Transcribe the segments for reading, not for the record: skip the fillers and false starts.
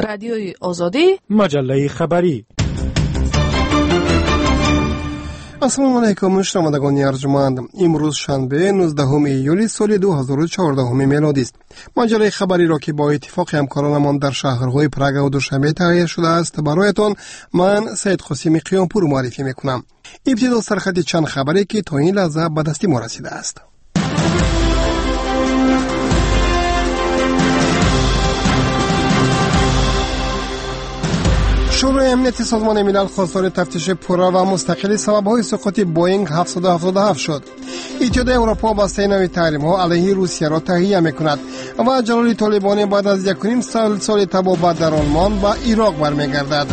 رادیوی آزادی، مجله خبری. السلام علیکم شنوندگان ارجمند. امروز شنبه 19 ایولی سال 2014 میلادی است. مجله خبری را که با اتفاق همکارانمان در شهرهای پراگ و دوشنبه تهیه شده است برایتان من سید قاسمی قیامپور معرفی میکنم. ابتدا سرخط چند خبری که تا این لحظه به دست ما رسیده است. شورای امنیت سازمان ملل خواستار تفتیش پورا و مستقل سبب‌های سقوط بوئینگ 777 شد. اتحادیه اروپا بسته نوی تحریم‌ها علیه روسیه را تهیه می‌کند و جلال طالبانی بعد از 1.5 سال تبابت در آلمان و عراق برمیگردد.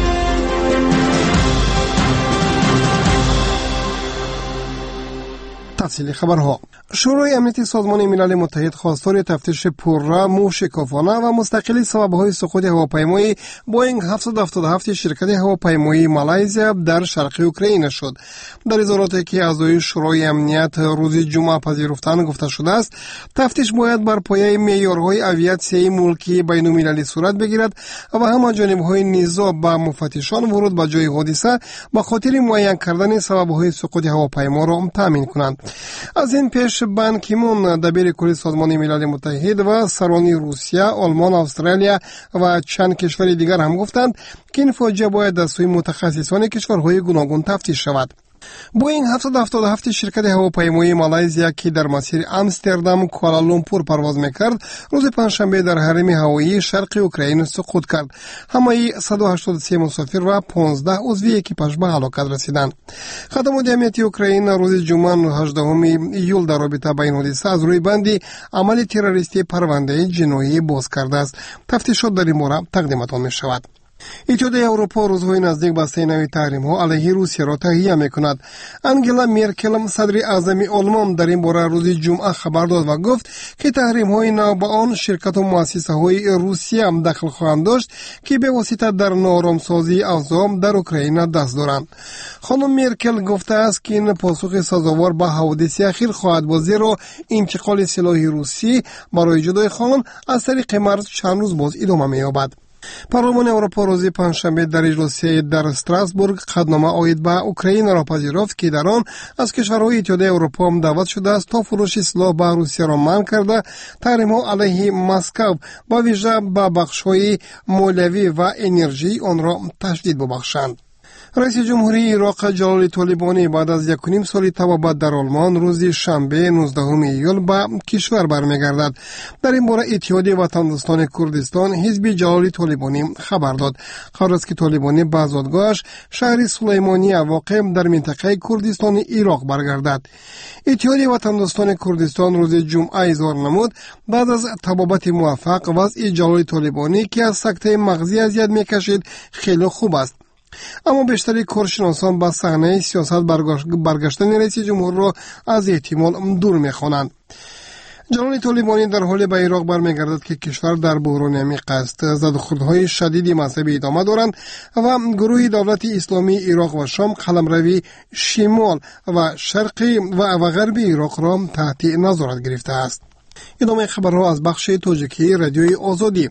تفصیل خبرها. شورای امنیت سازمان ملل متحد خواستار تفتیش پررا، موشکافانه و مستقل سبب‌های سقوط هواپیمای بوئینگ 777 شرکت هواپیمایی مالایزیا در شرق اوکراین شد. در اظهاراتی که اعضای شورای امنیت روز جمعه پذیرفتند گفته شده است تفتیش باید بر پایه معیارهای آویاسیایی ملکی بین‌المللی صورت بگیرد و همه جانب‌های نزاع با مفتشان ورود به جای حادثه به خاطر معین کردن سبب‌های سقوط هواپیما را تامین کنند. از این پیش بان کی مون دبیر کلی سازمان ملل متحد و سران روسیه، آلمان، استرالیا و چند کشور دیگر هم گفتند که این فاجعه باید از سوی متخصصان کشورهای گوناگون تفتیش شود. بوئینگ 777 شرکت هواپیمایی مالایزیا که در مسیر آمستردام کوالالامپور پرواز میکرد روز پنجشنبه در حریم هوایی شرق اوکراین سقوط کرد. همه 183 مسافر و 15 عضو اکیپاژ به هلاکت رسیدند. خدمات امنیتی اوکراین روز جمعه 18 ایول در رابطه با این حادثه از روی بندی عمل تروریستی پرونده جنایی باز کرده است. تفتیشات در این باره تقدیمتان میشود. اتحادیه اروپا روزهای نزدیک بسته نوی تحریم‌ها علیه روسیه را تهیه می‌کند. انگلا مرکل صدر اعظم آلمان در این باره روز جمعه خبر داد و گفت که تحریم‌های نو با آن شرکت و مؤسسه‌های روسیه هم دخل خواهند داشت که به واسطه در نارامسازی اوضاع در اوکراین دست دارند. خانم مرکل گفته است که این پاسخ سزاوار به حوادث اخیر خواهد بود زیرا انتقال سلاح روسی برای جدای خان از طریق مرز چند روز باز ادامه می‌یابد. پارلمان اروپا روز پنجشنبه در اجلاسی در استراسبورگ قطعنامه عاید به اوکراین را پذیرفت که در آن از کشورهای اتحادیه اروپا هم دعوت شده است تا فروش سلاح به روسیه را منع کرده تحریم‌ها علیه مسکو با ویژه به بخش‌های مولوی و انرژی آن را تشدید ببخشند. رئیس جمهوری عراق جلال طالبانی بعد از 1.5 سال تبابت در آلمان روز شنبه 19 ایول به کشور برمیگردد. در این باره اتحادیه وطن دوستان کردستان حزب جلال طالبانی خبر داد. قرار است که طالبانی به آزادگاهش شهر سلیمانیه واقع در منطقه کردستان عراق برگردد. اتحادیه وطن دوستان کردستان روز جمعه اظهار نمود بعد از تبابت موفق وضع جلال طالبانی که از سکته مغزی اذیت میکشید خیلی خوب است. اما بیشتری کارشناسان با صحنه سیاست برگشتن رئیس جمهور را از احتمال دور می‌خوانند. جلال طالبانی در حال به عراق برمیگردد که کشور در بحران عمیق است. زدوخوردهای شدید مذهبی ادامه دارند و گروه دولت اسلامی عراق و شام قلمروی شمال و شرقی و غربی عراق را تحت نظارت گرفته است. ادامه خبرها از بخش تاجیکی رادیوی آزادی.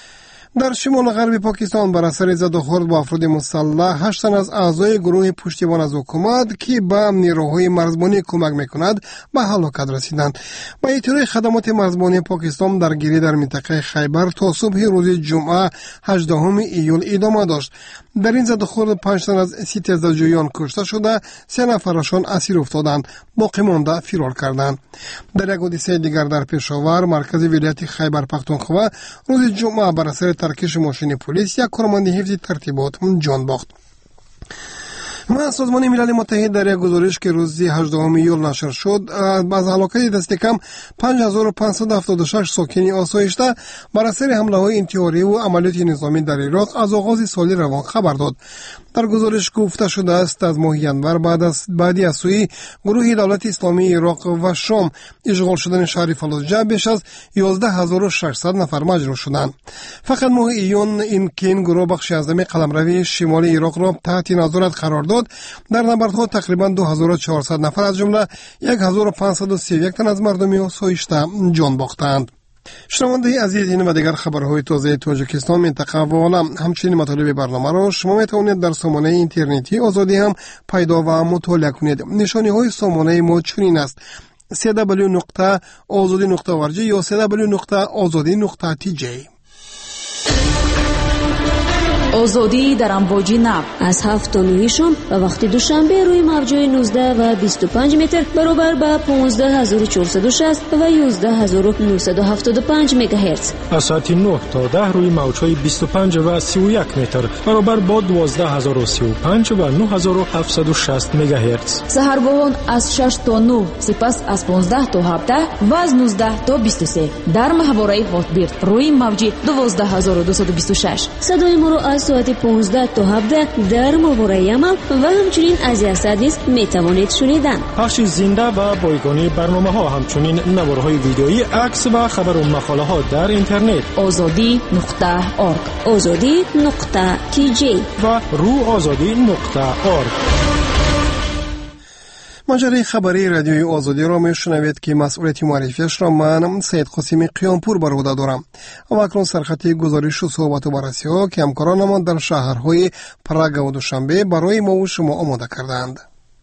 در شمال غرب پاکستان بر اثر زدوخورد با افراد مسلح 8 تن از اعضای گروه پشتیبان از حکومت که به نیروهای مرزبانی کمک میکند به هلاکت رسیدند. با اطلاع خدمات مرزبانی پاکستان درگیری در منطقه خیبر تا صبح روز جمعه 18 ایول ادامه داشت. در این زدوخورد 5 تن از 30 تزدجویان کشته شده، 3 نفرشان اسیر افتادند، باقی مانده فرار کردند. در یک حادثه دیگر در پشاور مرکز ولایت خیبر پختونخوا روز جمعه بر اثر ترکش ماشین پلیس یک کارمند حفظ ترتیبات جان باخت. و سازمان ملل متحد در یک گزارش که روز 18 ایول نشر شد از هلاکت دست کم 5576 ساکن آسایشته بر اثر حمله‌های انتحاری و عملیات نظامی در عراق از آغاز سال روان خبر داد. در گزارش گفته شده است از ماه ژانویه بعدی از سوی گروه دولت اسلامی عراق و شام اشغال شدن شهر فلوجه بیش از 11600 نفر مجروح شدند. فقط ماه ایون این گروه بخش اعظم قلمروی شمال عراق را تحت نظارت قرار داد. در نبردها تقریبا 2400 نفر از جمله 1531 تن از مردم آسایشته جان باختند. شنونده عزیز، این و دیگر خبرهای تازه تاجیکستان، منطقه و عالم، همچنین مطالب برنامه را شما میتوانید در سامانه اینترنتی آزادی هم پیدا و مطالعه کنید. نشانی های سامانه ما چنین است: www.azadi.org یا www.azadi.tj. آزادی در امواج نو از 7 تا 9 شام و وقت دوشنبه روی موج‌های 19 و 25 متر برابر با 15460 و 11975 مگاهرتز. از ساعت 9 تا 10 روی موج‌های 25 و 31 متر برابر با 12035 و 9760 مگاهرتز. سحرگاهان از 6 تا 9، سپس از 15 تا 17 و از 19 تا 23 در ماهواره هاتبیرد روی موج 12226. صدای ما را از ساعت 15 تا 17 در ماهواره یمن و همچنین از یاسد نیز میتوانید شنیدن. پخش زنده و بایگانی برنامه ها، همچنین نوارهای ویدیویی، عکس و خبر و مقاله ها در اینترنت azadi.org azadi.tj و روآزادی.org. مجله خبری رادیوی آزادی را میشنوید که مسئولیت معرفیش را من سید قاسمی قیامپور بر عهده دارم. و اکنون سرخط گزارش و صحبت و بررسی ها که همکارانمان در شهرهای پراگ و دوشنبه برای ما و شما آماده کردند.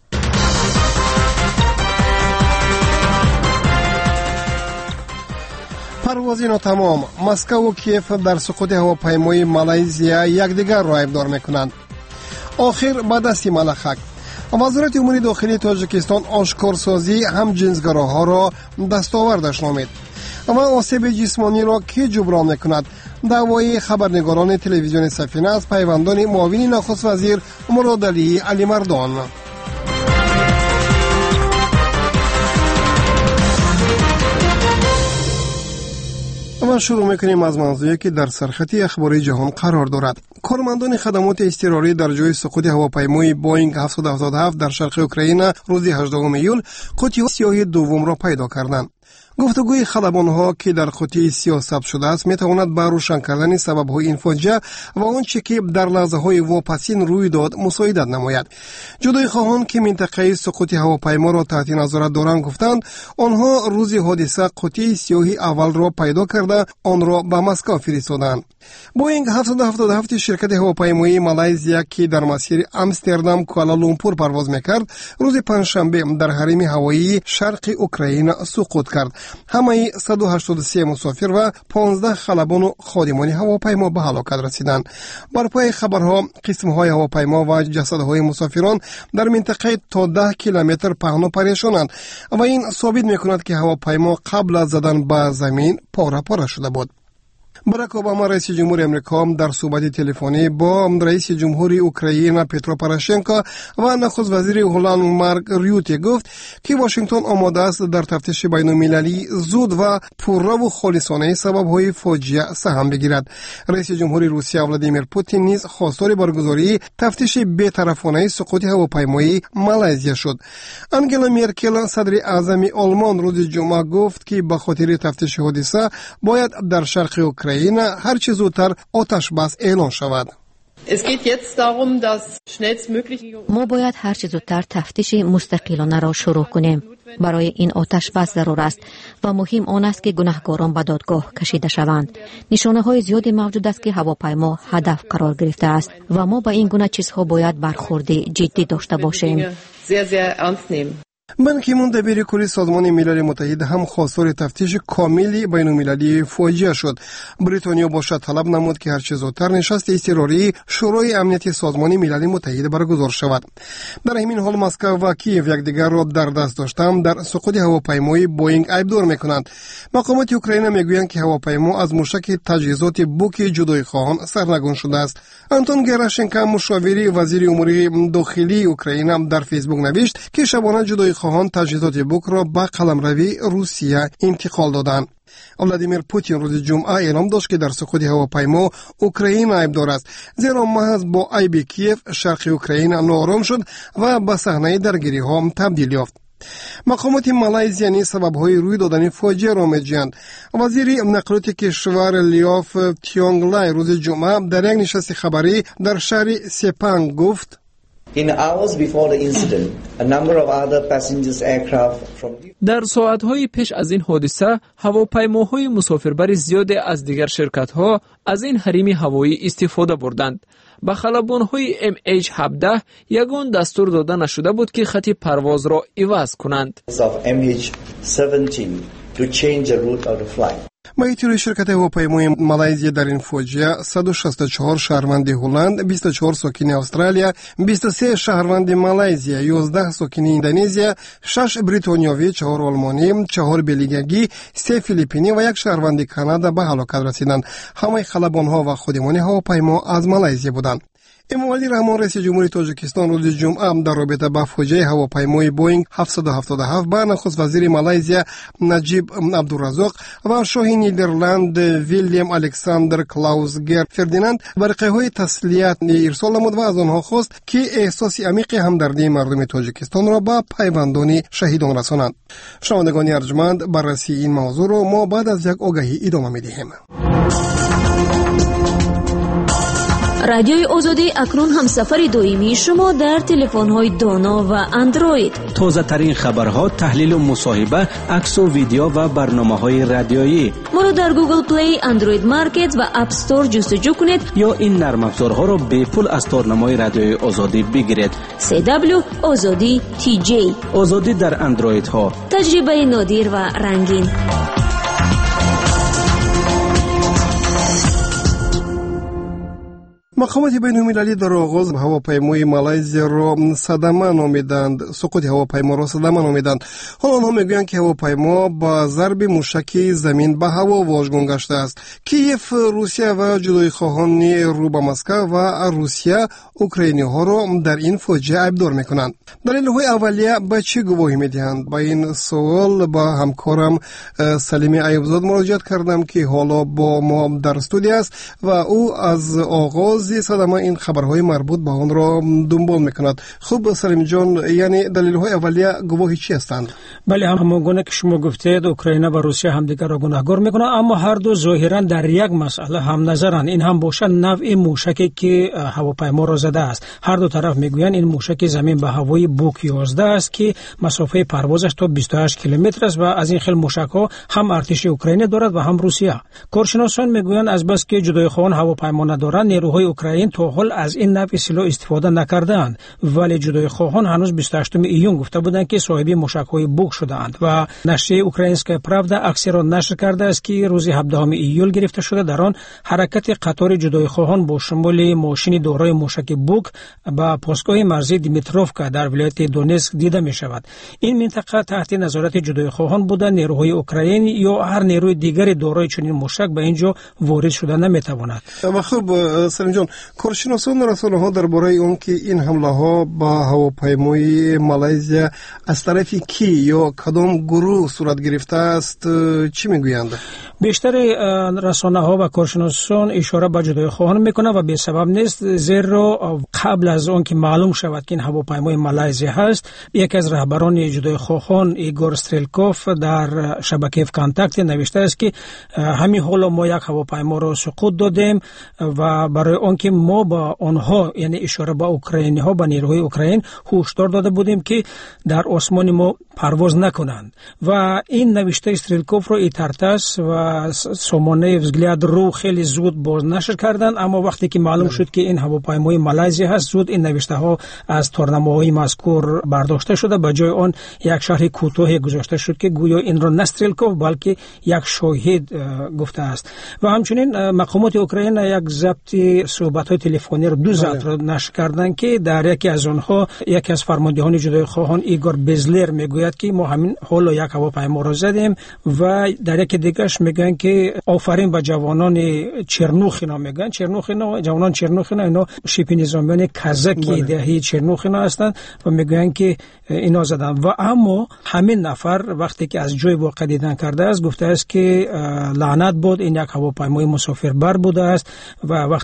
پرواز ناتمام. مسکو و کیف در سقوط هواپیمای مالایزیا یکدیگر را ایبدار میکنند. آخر به دست ملخک. وزارت امور داخلی تاجیکستان آشکارسازی هم جنسگراها را دستاوردش نامید. و آسیب جسمانی را کی جبران میکند؟ دعوای خبرنگاران تلویزیون سفینه از پیوندان معاون نخست وزیر مراد علی مردان. ما شروع میکنیم از موضوعی که در سرخط اخباری جهان قرار دارد. کارمندان خدمات اضطراری در جای سقوط هواپیمای بوینگ 777 در شرق اوکراین روز 18 ایول قوطی سیاه دوم را پیدا کردند. گفتگوی خلبان‌ها که در قوطی سیاه ثبت شده است میتواند به روشن کردن سبب‌های این فاجعه و آنچه که در لحظه‌های واپسین روی داد مساعدت نماید. جدای خواهان که منطقه سقوط هواپیما را تحت نظارت دارند گفتند آنها روز حادثه قوطی سیاه اول را پیدا کرده آن را به مسکو فرستادند. بوینگ 777 شرکت هواپیمایی مالایزیا که در مسیر امستردام کوالالامپور پرواز میکرد روز پنجشنبه در حریم هوایی شرق اوکراین سقوط کرد. همه 183 مسافر و 15 خلبان و خادمان هواپیما به هلاکت رسیدند. بر پای خبرها قسم‌های هواپیما و جسدهای مسافران در منطقه تا 10 کیلومتر پهن و پریشانند و این ثابت می‌کند که هواپیما قبل از زدن به زمین پاره شده بود. باراک اوباما رئیس جمهور امریکا در صحبت تلفنی با رئیس جمهور اوکراین پترو پوروشنکو و نخست وزیر هلند مارک ریوتی گفت که واشنگتن آماده است در تفتیش بین‌المللی زود و پررو و خالصانه سبب‌های فاجعه سهم بگیرد. رئیس جمهور روسیه ولادیمیر پوتین نیز خواستار برگزاری تفتیش بی‌طرفانه سقوط هواپیمای مالایزیا شد. انگلا مرکل صدر اعظم آلمان روز جمعه گفت که به خاطر تفتیش حادثه باید در شرق اوکراین هر چه زودتر آتش بس اعلان شود. ما باید هر چه زودتر تفتیش مستقلانه را شروع کنیم. برای این آتش بس ضرور است و مهم آن است که گناهکاران به دادگاه کشیده شوند. نشانه‌های زیادی موجود است که هواپیما هدف قرار گرفته است و ما با این گونه چیزها باید برخورد جدی داشته باشیم. بان کی مون دبیر کلی سازمان ملل متحد هم خواستار تفتیش کاملی بین‌المللی فاجعه شد. بریتانیا باشد طلب نمود که هر چه زودتر نشست اضطراری شورای امنیت سازمان ملل متحد برگزار شود. در همین حال مسکو و کیف یکدیگر را در دست داشتند در سقوط هواپیمای بوینگ ایبدار میکنند. مقامات اوکراین میگویند که هواپیما از موشک تجهیزات بوک جدای خواهان سرنگون شده است. آنتون گراشنکو مشاور وزیر امور داخلی اوکراین در فیسبوک نوشت که شبانه جدای خواهان تجهیزات بوک را به قلمروی روسیه انتقال دادند. ولادیمیر پوتین روز جمعه اعلام داشت که در سقوط هواپیما اوکراین ایبدار است، زیرا محض با عیب کیف شرق اوکراین ناآرام شد و به صحنه درگیری ها تبدیل یافت. مقامات مالایزیا سبب‌های روی دادن فاجعه را می‌جویند. وزیر نقلات کشور لیاف تیونگلای روز جمعه در یک نشست خبری در شهر سپنگ گفت In hours before the incident, a number of other passengers aircraft from در ساعت‌های پیش از این حادثه هواپیماهای مسافربر زیادی از دیگر شرکت‌ها از این حریم هوایی استفاده بردند. به خلبان‌های MH17 یگان دستور داده نشده بود که خط پرواز را عوض کنند. of MH17 to change the route of the flight. ماهیتوری شرکت هواپیمای مالایزیا در این فاجعه 164 شهروند هلند، 24 ساکن استرالیا، 23 شهروند مالایزیا، 11 ساکن اندونزیا، 6 بریتانیایی، 4 آلمانی، 4 بلژیکی، 3 فیلیپینی و 1 شهروند کانادا به هلاکت رسیدند. همه خلبان‌ها و خادمان هواپیما از مالایزیا بودند. امام علی رحمان رئیس جمهوری تاجیکستان روز جمعه در رابطه با فاجعه هواپیمای بوئینگ 777 با نخست وزیر مالایزیا نجیب عبدالرزاق و شاه نیدرلند ویلیام الکساندر کلاوزگر فردیناند برقیه‌های تسلیت ارسال نمود و از آنها خواست که احساس عمیق همدردی مردم تاجیکستان را با پیوندان شهیدان رسانند. شنوندگان ارجمند، بررسی این موضوع را ما بعد از یک آگهی ادامه می‌دهیم. رادیوی آزادی اکنون هم سفر دائمی شما در تلفن‌های دانا و اندروید. تازه ترین خبرها، تحلیل و مصاحبه، عکس و ویدیو و برنامه‌های رادیویی. ما را در گوگل پلی، اندروید مارکت و اپ استور جستجو کنید یا این نرم افزارها را به پول از تارنمای رادیوی آزادی بگیرید. CW آزادی TJ. آزادی در اندروید ها. تجربه نادر و رنگین. مقامات بین‌المللی در آغاز هواپیمای مالایزیا را صدمه نامیدند. سقوط هواپیما را صدمه نامیدند. حالا آنها میگویند که هواپیما با ضرب موشک زمین به هوا واژگون گشته است. کیف روسیه و جدایی خواهان رو به مسکو و روسیه اوکراینی ها را در این فاجعه عیبدار میکنند. دلیل های اولیه به چه گواهی میدهند؟ با این سوال با همکارم سلیمی ایوبزاد مراجعه کردم که حالا با ما در استودیو است و او از آغاز صدمه این خبرهای مربوط به آن را دنبال میکند. خب سلیم جان، یعنی دلیل های اولیه گواهی چی هستند؟ بله، همونگونه که شما گفتید اوکراین و روسیه همدیگر را گناهکار میکنند، اما هر دو ظاهرا در یک مسئله هم نظرند. این هم باشد نوع موشکی که هواپیما را زده است. هر دو طرف میگویند این موشک زمین به هوای بوک 11 است که مسافه پروازش تا 28 کیلومتر است و از این خیل موشک ها هم ارتش اوکراین دارد و هم روسیه. کارشناسان میگویند از بس که جدایی خواهان هواپیما ندارند، نیروهای اوکراین تا حال از این نوع سلاح استفاده نکردند، ولی جدایی خواهان هنوز 28 ایون گفته بودند که صاحب موشک‌های بوک شدند و نشریه اوکراینسکا پراودا عکسی را نشر کرده است که روز 17 ایول گرفته شده. در آن حرکت قطار جدایی خواهان با شمول ماشین دارای موشک بوک با پاسگاه مرزی دیمیتروفکا در ولایت دونتسک دیده می شود. این منطقه تحت نظارت جدایی خواهان بوده. نیروهای اوکراین یا هر نیروی دیگری دارای چنین موشک به اینجا وارد شده نمیتواند. خب سلیم جان، کارشناسان رسانه‌ها درباره اون که این حمله ها با هواپیمای مالایزیا از طرف کی یا کدام گروه صورت گرفته است چی میگویند؟ بیشتر رسانه‌ها و کارشناسان اشاره به جدایی خواهان میکنند و به سبب نیست، زیرا قبل از آن که معلوم شود که این هواپیمای مالایزیا هست، یکی از رهبران جدایی خواهان ایگور استرلکوف در شبکه کانتاکت نوشته است که همین حالا ما یک هواپیما را سقوط دادیم و برای آن که ما با آنها، یعنی اشاره به اوکراینی ها، به نیروهای اوکراین هشدار داده بودیم که در آسمان ما پرواز نکنند و این نوشته استرلکوف رو ایتارتاس و سامانه взгляд رو خیلی زود باز نشر کردند، اما وقتی که معلوم شد که این هواپیمای مالایزیا هست، زود این نوشته ها از تارنمه‌های مذکور برداشته شده. به جای آن یک شرح کوتاه گذاشته شد که گویا این را نه استرلکوف بلکه یک شاهد گفته است. و همچنین مقامات اوکراین یک ضبط صحبت‌های تلفنی رو دو ضبط را نشر کردند که در یکی از آنها یکی از فرماندهان جدایی خواهان ایگور بزلر میگوید که ما همین حالا یک هواپیما را زدیم و در یک دیگه‌اش میگن که آفرین به جوانان چرنوخینا. میگن چرنوخینا، جوانان چرنوخینا اینا شبه نظامیان کازاکی دهه چرنوخینا هستند و میگن که اینا زدن. و اما همین نفر وقتی که از جای واقع دیدن کرده است گفته است که لعنت بود، این یک هواپیمای مسافربر بوده است و وقتی ما تحت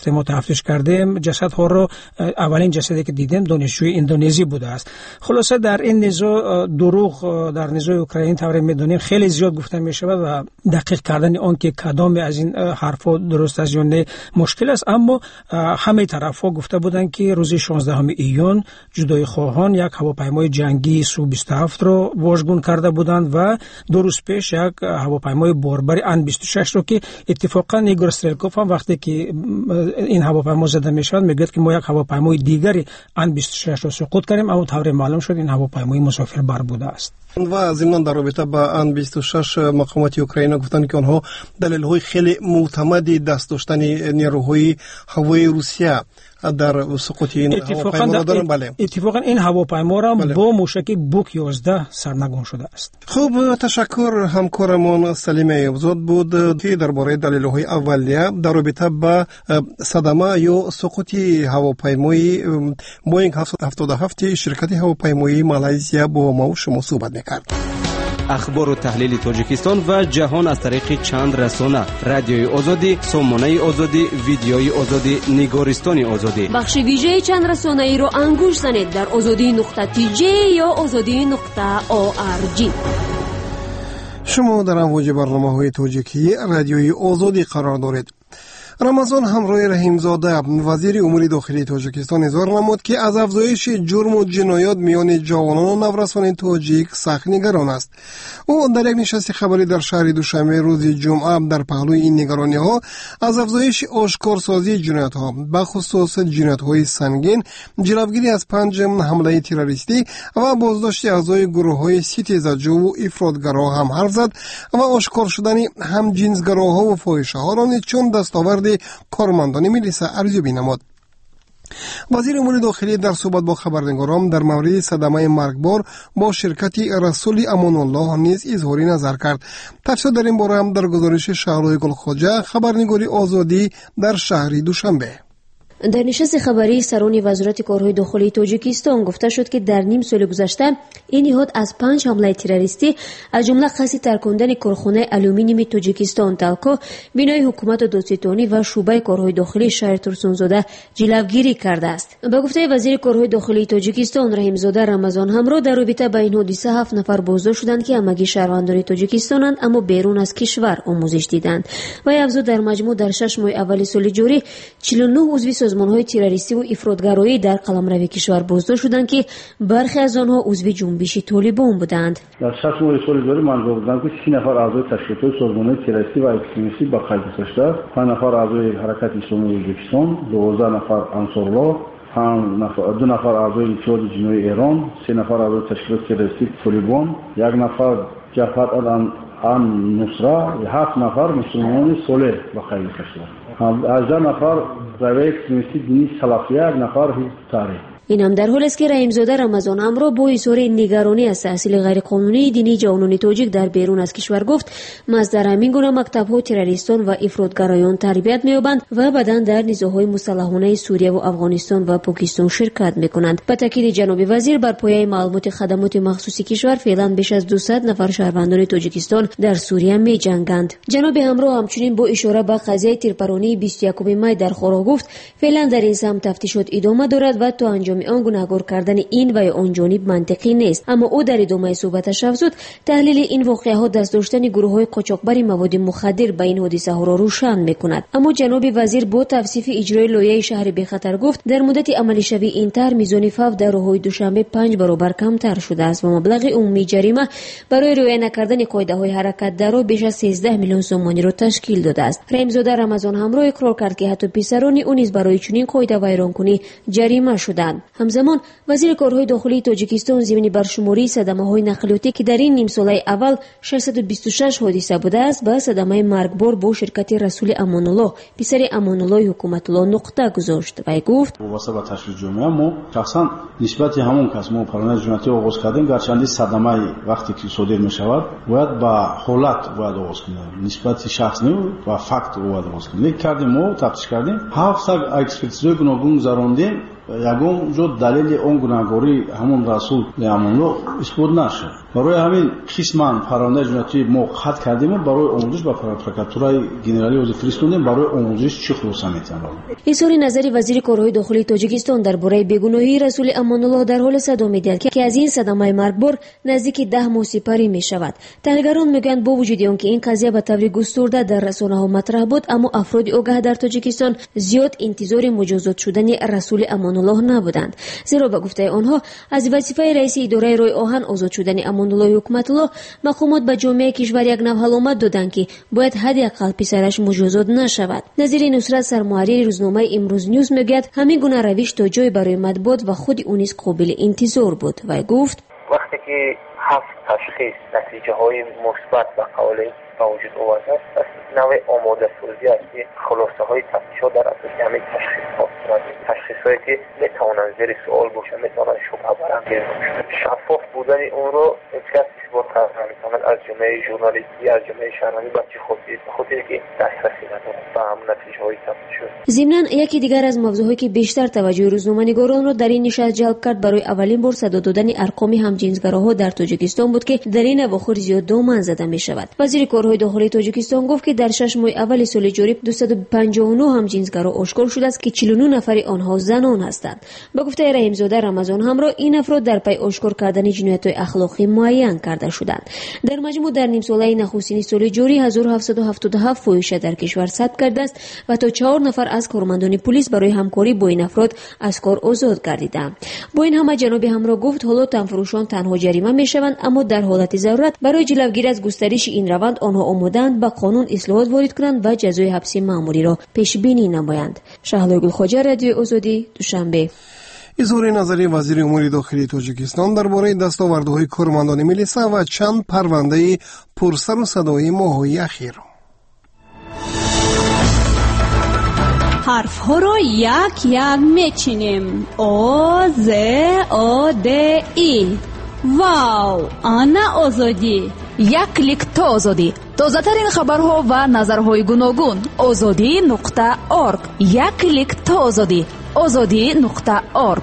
تفتیش کردیم جسدها رو اولین جسدی که دیدیم دانشجوی اندونزی بوده است. خلاصه در این نزاع دروغ در نزاع اوکراین طور میدونیم خیلی زیاد گفته می شود و دقیق کردن آن که کدام از این حرفا درست است یا نه مشکل است، اما همه طرفا گفته بودند که روز 16 ایون جدای خواهان یک هواپیمای جنگی سو 27 رو واژگون کرده بودند و 2 روز پیش یک هواپیمای باربری ان 26 رو که اتفاقا ایگور استرلکوف هم وقتی که این هواپیما زده می شود میگه که ما یک هواپیمای دیگری ان 26 رو سقوط کردیم، اما طور معلوم شد این هواپیمای مسافربر بوده است. و ضمن در رابطه با ان 26 مقامات اوکراین گفتند که آنها دلایل خیلی معتمدی دست داشتن نیروهای هوایی روسیه در سقوط این هواپیما دارن. بله اتفاقا این هواپیما را با موشک بوک 11 سرنگون شده است. خوب، تشکر. همکارمون سلیم ایوبزاد بود که درباره دلایل اولیه در رابطه با صدمه یا سقوط هواپیمای بوینگ 777 شرکت هواپیمایی مالایزیا با ما و شما صحبت می‌کرد. اخبار و تحلیل تاجیکستان و جهان از طریق چند رسانه: رادیوی آزادی، سامانه آزادی، ویدیوی آزادی، نگارستان آزادی. بخش ویژه چند رسانه ای رو انگوش زنید در azadi.tj یا azadi.org. شما در امواج برنامه‌های تاجیکی رادیوی آزادی قرار دارید. رمضان همراه رحیمزاده وزیر امور داخلی تاجیکستان اظهار نمود که از افزایش جرم و جنایات میان جوانان و نورسان تاجیک سخت نگران است. او در یک نشست خبری در شهر دوشنبه روز جمعه در پهلوی این نگرانی ها از افزایش آشکارسازی جنایت ها به خصوص جنایت های سنگین، جلوگیری از 5 حمله تروریستی و بازداشت اعضای گروه های ستیزجو و افراطگرا هم حرف زد و آشکار شدن همجنسگراها و فاحشه ها را چون دستاورد کارمندان ملیسا ارزیابی نمود. وزیر امور داخلی در صحبت با خبرنگاران در مورد صدمه مرگبار با شرکت رسول امان الله نیز اظهار نظر کرد. تفصیل در این باره هم در گزارش شهرهای گلخواجه خبرنگاری آزادی در شهر دوشنبه. در نشست خبری سران وزارت کارهای داخلی تاجیکستان گفته شد که در نیم سال گذشته این نهاد از 5 حمله تروریستی از جمله قصد ترکاندن کارخانه آلومینیوم تاجیکستان تالکو، بنای حکومت دادستانی و شعبه کارهای داخلی شهر ترسونزاده جلوگیری کرده است. به گفته وزیر کارهای داخلی تاجیکستان رحیمزاده رمضان همراه در رابطه با این حادثه 7 نفر بازداشت شدند که همگی شهروندان تاجیکستانند اما بیرون از کشور آموزش دیدند. و افزود در مجموع در 6 ماه اول سال جاری 49 عضو سازمان‌های تروریستی و افراطگرایی در قلمرو کشور بازداشت شدند که برخی از آنها عضو جنبش طالبان بودند. در 6 ماه سال جاری معلوم بودند که 30 نفر اعضای تشکیلات سازمان‌های تروریستی و اکستریمیستی به قید گذاشته، 5 نفر اعضای حرکت اسلامی ازبکستان، 12 نفر انصارالله، 2 نفر اعضای اتحاد جنایی ایران، 3 نفر اعضای تشکیلات تروریستی طالبان، 1 نفر جبهت ان نصره، 7 نفر مسلمانان صالح به قید گذاشته، 18 نفر روی اکستریمیستی دینی سلفیه، 1 نفر حزب تحریر. این هم در حالی است که رحیمزاده رمضان همراه با اظهار نگرانی از تحصیل غیرقانونی دینی جوانان تاجیک در بیرون از کشور گفت از در همین گونه مکتب‌ها تروریستان و افراطگرایان تربیت می‌یابند و بعداً در نزاع‌های مسلحانه سوریه و افغانستان و پاکستان شرکت می‌کنند. به تاکید جناب وزیر بر پایه معلومات خدمات مخصوصی کشور فعلا بیش از 200 نفر شهروندان تاجیکستان در سوریه می‌جنگند. جناب همراه همچنین با اشاره به قضیه تیرپرانی 21 می در خورا گفت فعلا در این سمت تفتیشات ادامه دارد و تا انجام آن گناهکار کردن این و آن جانب منطقی نیست. اما او در ادامه صحبتش افزود تحلیل این واقعه ها دست داشتن گروه‌های قاچاقبر مواد مخدر به این حادثه ها را روشن می‌کند. اما جناب وزیر با توصیف اجرای لایحه شهر بی خطر گفت در مدت عملی شوی این طرح میزان فوت در راههای دوشنبه 5 برابر کمتر شده است و مبلغ عمومی جریمه برای رعایت نکردن قاعده‌های حرکت در راه بیش از 13 میلیون سومانی را تشکیل داده است. رحیمزاده رمضان همراه اقرار کرد که حتی پسران او نیز برای چنین قاعده ویرانکنی جریمه شدند. همزمان وزیر کارهای داخلی تاجیکستان ضمن برشماری صدمه‌های نقلیاتی که در این نیم ساله اول 626 حادثه بوده است با صدمه مرگبار با شرکت رسول امان الله پسر امان الله حکومت الله نقطه گذاشت و گفت واسه با تشکیل جامعه ما شخصا نسبت همون کس ما پرونده جنایتی آغاز کردیم گرچه صدمه وقتی که صادر می‌شود باید با حالت باید آغاز کنیم نسبت شخص نه و فکت باید آغاز کنیم. کردیم ما تفتیش کردیم 7 اکسپرتیزای گوناگون گذراندیم ягон ҷо далели он гунаҳгорӣ ҳамон расул амонло исбот нашуд. барои ҳамин қисман парвандаи ҷиноятӣ мо хат кардем барои омӯзиш ба прокуратураи генералӣ ҳозир фиристодем барои омӯзиш чӣ хулоса метавонад. изҳори назари вазири корҳои дохилии тоҷикистон дар бораи бегуноҳии расули амонуллоҳ дар ҳоле садо медиҳад ки аз ин садамаи маргбор наздики 10 моҳ сипарӣ мешавад. таҳлилгарон мегӯянд бо вуҷуди он ки ин қазия ба таври густурда дар расонаҳо матраҳ буд, аммо афроди огаҳ дар тоҷикистон зиёд интизори муҷозот шудани расули амонуллоҳ набуданд, зеро ба гуфтаи онҳо аз вазифаи раиси идораи роҳи оҳан озод шудани амонуллоҳи ҳукматуллоҳ мақомот ба ҷомеаи кишвар як навъ ҳаломат доданд ки бояд ҳадди аққал писараш муҷозот нашавад. назири Нусрат Сармуҳаррири рӯзномаи Имрӯз Ньюз мегӯяд ҳамин гуна равиш то ҷое барои матбуот ва худи ӯ низ қобили интизор буд. вай гуфт: вақте ки 7 ташхис натиҷаҳои мусбат ба қавли ба вуҷуд оварда аст, навъи омодасозӣ аст ки хулосаҳои тафтишот дар асоси ҳамин ташхисҳо сурат ташхисҳое ки метавонанд зери суол бошанд, метавонанд шубҳа барангез бошанд. шаффоф будани онро ҳеҷ кас исбот карда наметавонад, аз ҷумлаи журналистӣ, аз ҷумлаи шаҳрвандӣ. ба чӣ хотир? ба хотире ки дастрасӣ надорад ба ҳам натиҷаҳои тафтишот. зимнан яке дигар аз мавзӯъҳое ки бештар таваҷҷӯҳи рӯзноманигоронро дар ин нишаст ҷалб кард барои аввалин бор садо додани арқоми ҳамҷинсгароҳо дар тоҷикистон буд ки дар ин авохир зиёд доман зада мешавад. вазири корҳои дохилии тоҷикистон гуфт ки дар 6 моҳи аввали соли ҷорӣ 259 ҳамҷинсгаро ошкор шудааст ки 49 нафари онҳо занон ҳастанд. ба гуфтаи Раҳимзода Рамазон ҳамроҳ ин афрод дар пай ошкор кардани ҷиноятҳои ахлоқӣ муайян карда шуданд. дар маҷмӯъ дар нимсолаи нахустини соли ҷорӣ 1777 фоҳиша дар кишвар сабт кардааст ва то 4 нафар аз кормандони пулис барои ҳамкорӣ бо ин афрод аз кор озод гардиданд. бо ин ҳама ҷаноби ҳамроҳ гуфт ҳоло танфурӯшон танҳо ҷарима мешаванд, аммо дар ҳолати зарурат барои ҷилавгирӣ аз густариши ин раванд онҳо омодаанд ба қонун ислоҳот ворид кунанд ва ҷазои ҳабси маъмуриро пешбинӣ намоянд. Шаҳлои Гулхоҷа, Радиои Озодӣ, Душанбе. изҳори назари вазири умури дохилии тоҷикистон дар бораи дастовардҳои кормандони милиса ва чанд парвандаи пурсару садои моҳҳои ахир. ҳарфҳоро як мечинем. О, З, О, Д, И. вау, ана озодӣ. як клик то озодӣ. тозатарин хабарҳо ва назарҳои гуногун. озодӣ.орг. як клик то озодӣ. озодӣ.орг.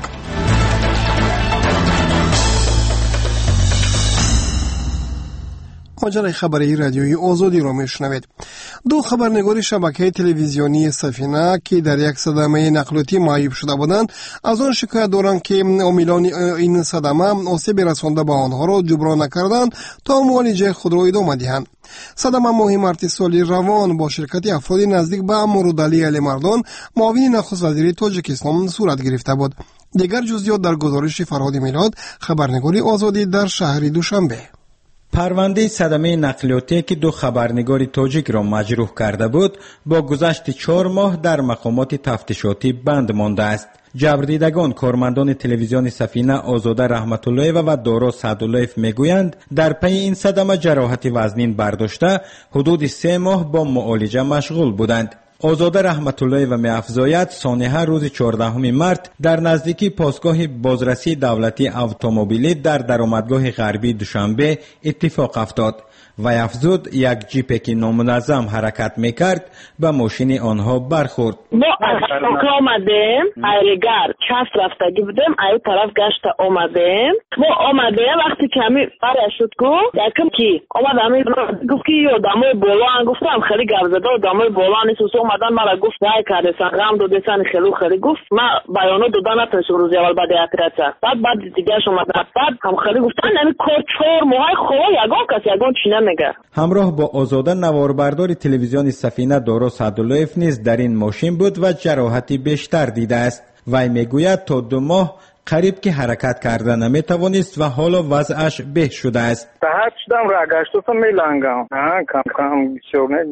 моҷраи хабарии радиои озодиро мешунавед. ду хабарнигори шабакаи телевизионии Сафина ки дар як садамаи нақлиётӣ маъюб шуда буданд, аз он шикоят доранд ки омилони ин садама осеби расонда ба онҳоро ҷуброн накарданд то муолиҷаи худро идома диҳанд. садама моҳи марти соли равон бо ширкати афроди наздик ба Амурудали Алимардон, муовини нахуст вазири Тоҷикистон, сурат гирифта буд. дигар ҷузъиёт дар гузориши Фарҳоди Милод, хабарнигори Озодӣ дар шаҳри Душанбе. парвандаи садамаи нақлиётие ки ду хабарнигори тоҷикро маҷрӯҳ карда буд, бо гузашти 4 моҳ дар мақомоти тафтишотӣ банд мондааст. ҷабрдидагон кормандони телевизиони Сафина Озода Раҳматуллоева ва Доро Саъдуллоев мегӯянд, дар пайи ин садама ҷароҳати вазнин бардошта ҳудуди 3 моҳ бо муолиҷа машғул буданд. озода Раҳматуллоева меафзояд, сонеҳа рӯзи 14 март дар наздикии постгоҳи бозрасии давлатии автомобилӣ дар даромадгоҳи ғарбии Душанбе иттифоқ афтод. вай афзуд, як ҷипе ки номуназзам ҳаракат мекард ба мошини онҳо бархӯрд. мо аз Сока омадем, айригар част рафтагӣ будем, ай тараф гашта омадем. мо омадем, вақте ки ҳамин баря шуд ку якам ки омад ҳамин гуфт ки одамои болоан, гуфтам хеле гапзада одамои болоан нест. усо омадан мара гуфт вай кардесан, ғам додесан, хеле гуфт. ма баёнот дода натонистам рӯзи аввал баъди оператсия. баъд дигараш омадан, баъд ҳам хеле гуфтан ами кор 4 моҳай хова ягон кас ягон чина мегар. ҳамроҳ бо Озода наворбардори телевизиони Сафина Доро Саъдуллоев низ дар ин мошин буд ва ҷароҳати бештар дидааст. вай мегӯяд то 2 моҳ қариб ки ҳаракат карда наметавонист ва ҳоло вазъаш беҳ шудааст. таҳат шудам рагаштосам мелангам. кам бисёр не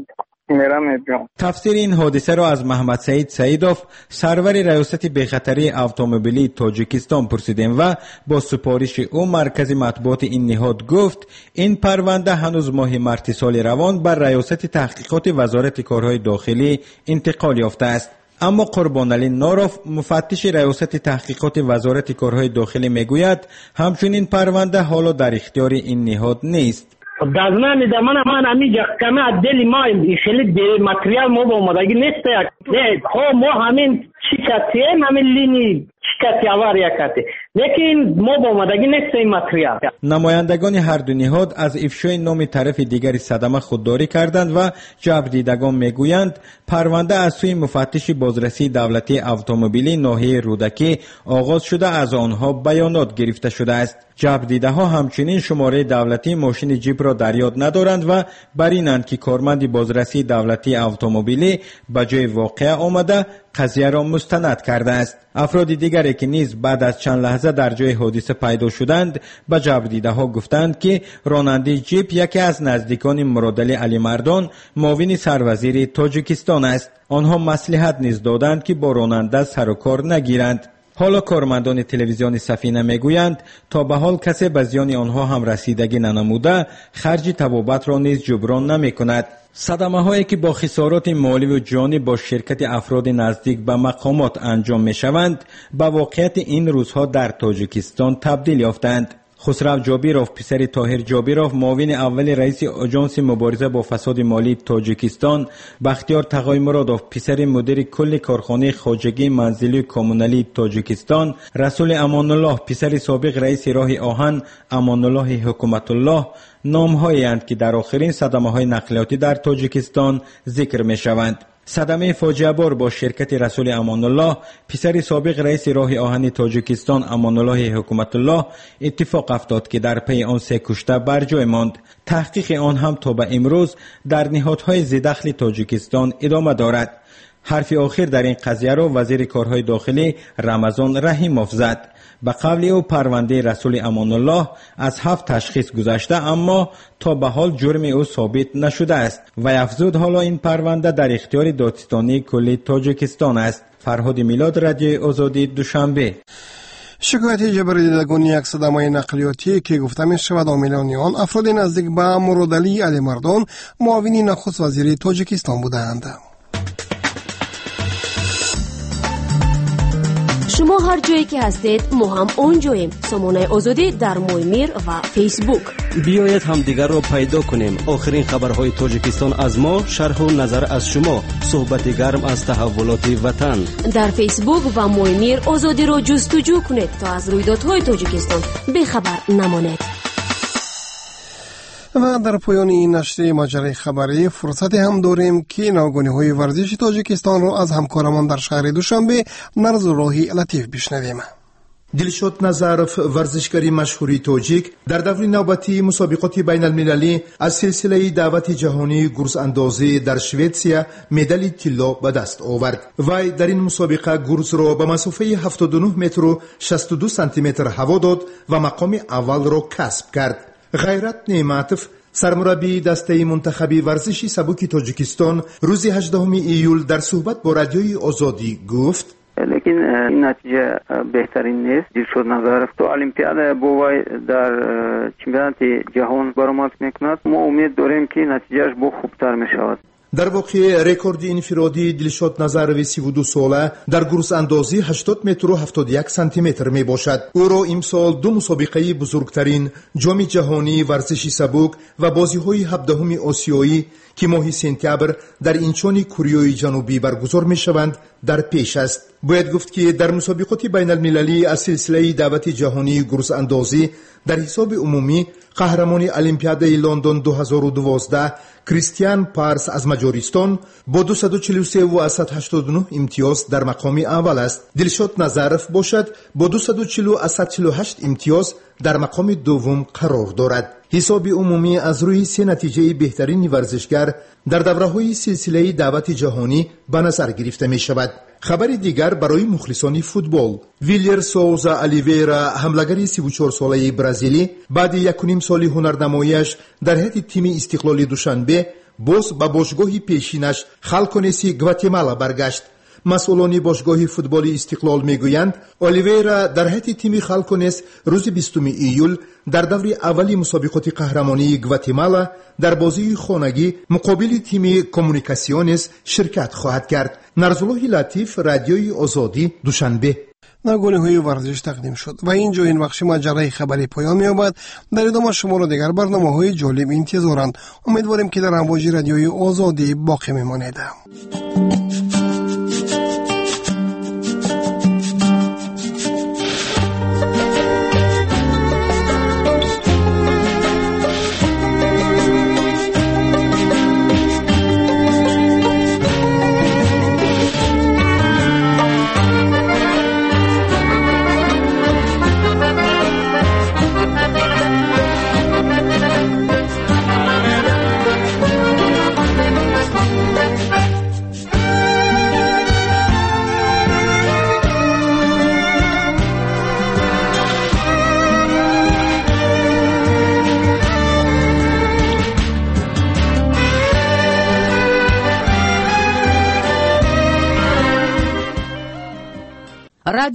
тафсири ин ҳодисаро аз Маҳмад Саид Саидов, сарвари раёсати бехатарии автомобилии Тоҷикистон пурсидем ва бо супориши ӯ маркази матбуоти ин ниҳод гуфт, ин парванда ҳанӯз моҳи марти соли равон бар раёсати таҳқиқоти вазорати корҳои дохилӣ интиқол ёфтааст. аммо Қурбоналӣ Норов, муфаттиши раёсати таҳқиқоти вазорати корҳои дохилӣ мегӯяд, ҳамчунин парванда ҳоло дар ихтиёри ин ниҳод нест. дазмани да ман амиҷа каме аз дели мо хеле материал мо ба омадагӣ нест. мо ҳамин чӣ касием ҳамин лини کسی آوار یک کسی لیکن ما با آمدگی نیستیم ماتریال. نمایندگان هر دو نهاد از افشای نام طرف دیگری صدمه خودداری کردند و جبردیدگان میگویند پرونده از سوی مفتش بازرسی دولتی اتومبیلی ناحیه رودکی آغاز شده از آنها بیانات گرفته شده است. جبردیده‌ها همچنین شماره دولتی ماشین جیپ را در یاد ندارند و بر اینند که کارمند بازرسی دولتی اتومبیلی به جای واقعه آمده قضیه را مستند کرده است. افراد دیگری که نیز بعد از چند لحظه در جای حادثه پیدا شدند به جبردیده‌ها گفتند که راننده جیپ یکی از نزدیکان مرادعلی علی مردان معاون سروزیر تاجیکستان است. آنها مصلحت نیز دادند که با راننده سر و کار نگیرند. حالا کارمندان تلویزیون سفینه میگویند تا به حال کسی به زیان آنها هم رسیدگی ننموده خرج طبابت را نیز جبران نمی کند. صدمه هایی که با خسارات مالی و جانی با شرکت افراد نزدیک به مقامات انجام می شوند به واقعیت این روزها در تاجیکستان تبدیل یافتند. خسرو جابیروف پسر طاهر جابیروف معاون اول رئیس آژانس مبارزه با فساد مالی تاجیکستان، بختیار تقایمرادوف پسر مدیر کل کارخانه خواجگی منزلی کمونالی تاجیکستان، رسول امان الله پسر سابق رئیس راه آهن امان الله حکومت الله نام‌هایی اند که در آخرین صدمه‌های نقلیاتی در تاجیکستان ذکر می‌شوند. صدمه فاجعه بار با شرکت رسول امان الله پسر سابق رئیس راه آهن تاجیکستان امان الله حکومت الله اتفاق افتاد که در پی آن 3 کشته بر جای ماند. تحقیق آن هم تا به امروز در نهادهای ذی‌دخل تاجیکستان ادامه دارد. حرف آخر در این قضیه را وزیر کارهای داخلی رمضان رحیموف زد. به قول او پرونده رسول امان الله از 7 تشخیص گذشته اما تا به حال جرم او ثابت نشده است و افزود حالا این پرونده در اختیار دادستانی کلی تاجیکستان است. فرهاد میلاد، رادیو آزادی، دوشنبه. شکایت جبردیدگان یک صدمه نقلیاتی که گفته می شود عاملان آن افراد نزدیک به مرادعلی علی مردان معاون نخست وزیر تاجیکستان بودند. شما هر جایی که هستید ما هم اونجاییم. سامانه آزادی در مویمیر و فیسبوک. بیایید هم دیگر را پیدا کنیم. آخرین خبرهای تاجیکستان از ما، شرح و نظر از شما، صحبت گرم از تحولات وطن. در فیسبوک و مویمیر آزادی را جستجو کنید تا از رویدادهای تاجیکستان بیخبر نمانید. و در پایان این نشر مجله خبری فرصتی هم داریم که ناگهانی ورزش تاجیکستان را از همکارمان در شهر دوشنبه مرز راهی لطیف بشنویم. دلشاد نظرف ورزشکاری مشهوری تاجیک در دور نوبتی مسابقات بین المللی از سلسله دعوت جهانی گرز اندازی در شویتسیا مدال طلا به دست آورد. وی در این مسابقه گرز را به مسافه 79 متر و 62 سانتی متر هوا داد و مقام اول را کسب کرد. غیرت نعمتوف سرمربی دسته منتخبی ورزشی سبک تاجیکستان روز 18 ایول در صحبت با رادیوی آزادی گفت لیکن این نتیجه بهترین نیست. دلشاد نظرف تو المپیاد بوای در چمپیونات جهان برآمد میکند. ما امید داریم که نتیجهش با خوبتر میشود. در واقع رکورد انفرادی دلشاد نظرف 32 ساله در گرز اندازی 80 متر و 71 سانتی متر می باشد. او را امسال 2 مسابقه بزرگترین جام جهانی ورزشی سبک و بازی‌های 17 آسیایی که ماه سپتامبر در اینچون کره جنوبی برگزار می شوند در پیش است. باید گفت که در مسابقات بین المللی از سلسله دعوت جهانی گرز اندازی در حساب عمومی قهرمان المپیاد لندن 2012 کریستیان پارس از مجاریستان با 243 و 189 امتیاز در مقام اول است. دلشاد نظرف باشد با 240 و 148 امتیاز در مقام دوم قرار دارد. حساب عمومی از روی 3 نتیجه بهترین ورزشگر در دوره‌های سلسله دعوت جهانی به نظر گرفته می شود. خبر دیگر برای مخلصان فوتبال: ویلیر سوزا الیویرا حمله‌گر 34 ساله برزیلی بعد 1.5 سال هنرنمایی‌اش در هیئت تیم استقلال دوشنبه باز به باشگاه پیشینش خالکونسی گواتمالا برگشت. مسئولان باشگاه فوتبال استقلال میگویند الیویرا در هیئت تیم خالکونس روز 20 ایول در دور اولی مسابقات قهرمانی گواتمالا در بازی خانگی مقابل تیم کومونیکاسیونس شرکت خواهد کرد. نرزالله لطیف، رادیوی آزادی، دوشنبه. ناگهانی ورزش تقدیم شد و اینجا این بخش مجله خبری پایان می‌یابد. در ادامه شما را دیگر برنامه‌های جالب انتظارند. امیدواریم که در امواج رادیوی آزادی باقی میمانید. رادیو